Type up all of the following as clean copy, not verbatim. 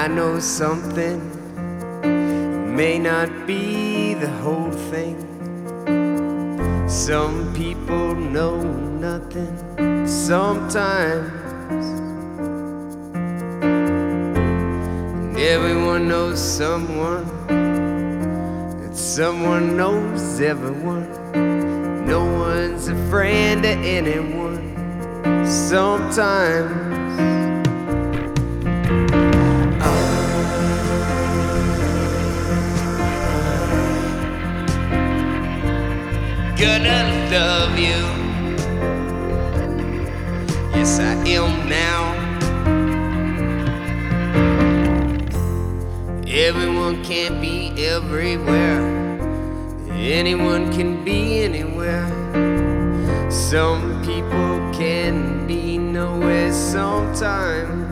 I know something may not be the whole thing. Some people know nothing sometimes, and everyone knows someone, and someone knows everyone. No one's a friend to anyone sometimes. Gonna love you, yes I am now. Everyone can't be everywhere, anyone can be anywhere. Some people can be nowhere sometimes,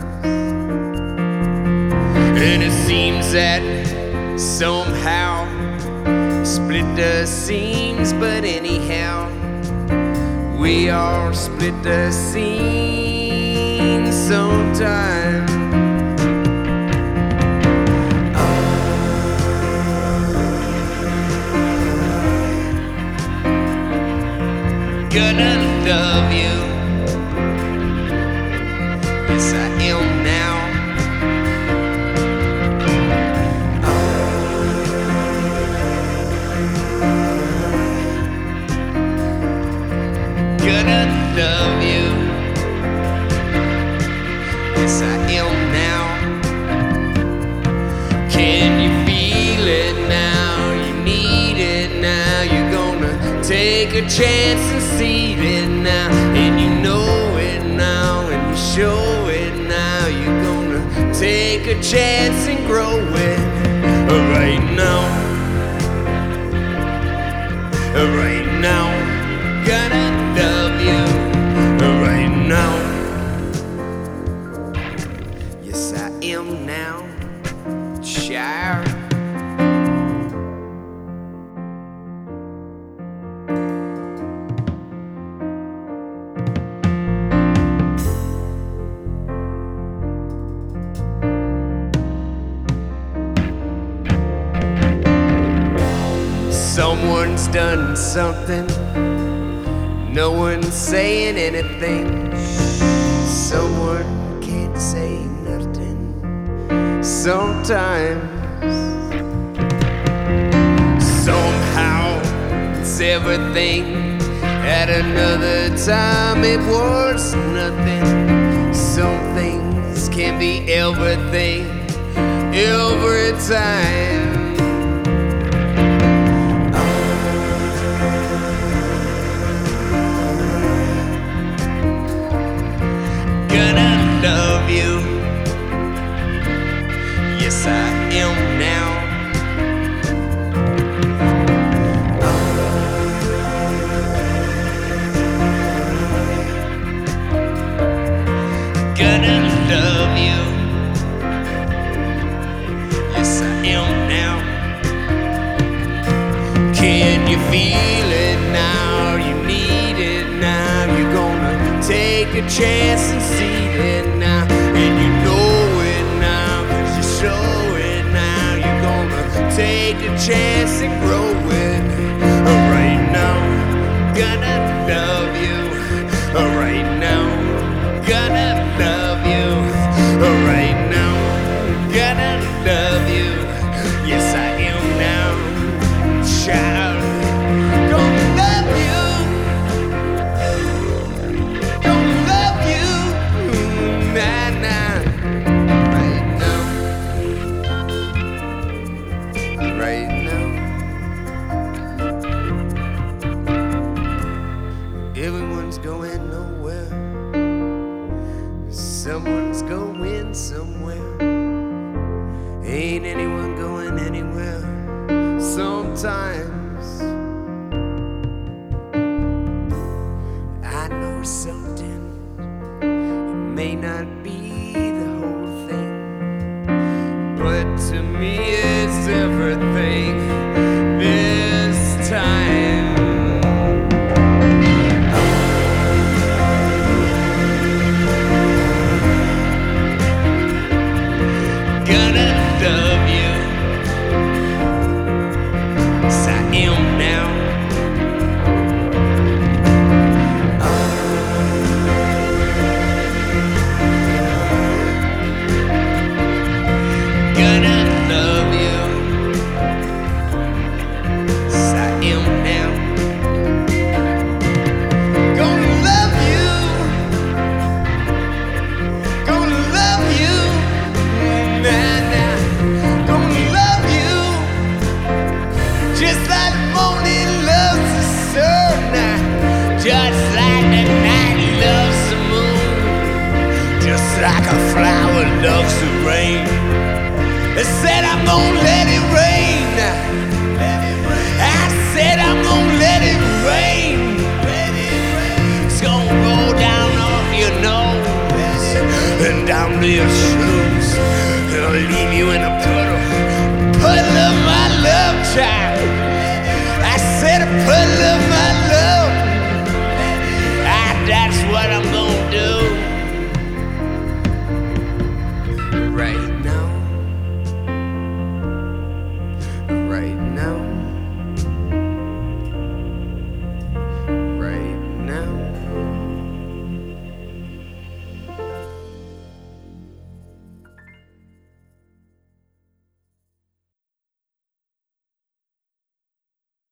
and it seems that somehow split the seams, but anyhow we all split the seams sometime. Gonna love you, yes I am now. Gonna love you, yes I am now. Can you feel it now? You need it now. You're gonna take a chance and see it now, and you know it now, and you show it now. You're gonna take a chance and grow it right now, right now. Gonna love you right now, yes I am now, child. Someone's done something, no one's saying anything. Someone can't say nothing sometimes. Somehow it's everything. At another time it was nothing. Some things can be everything every time. Love you, yes I am now. Gonna love you, yes I am now. Can you feel it now? You need it now. You're gonna take a chance and see it now, and you know it now, 'cause you show it now. You're gonna take a chance and grow it right now. Gonna love you right now. Gonna love you right now. Gonna love you, yes I am now, child. Gonna love you, gonna love you, nah, nah, right now, right now. Everyone's going nowhere, someone's going somewhere. Ain't anyone going anywhere sometimes. I know something, it may not be the whole thing, but to me it's everything this time. Gonna gonna love you as I am now. Gonna love you, gonna love you, nah, nah. Gonna love you just like the morning loves the sun, nah. Just like the night loves the moon, just like a flower loves the rain. I said I'm gonna let it rain. I said I'm gonna let it rain. It's gonna roll down off your nose and down to your shoes. It'll leave you in a puddle of my love, child. I said a puddle of my love.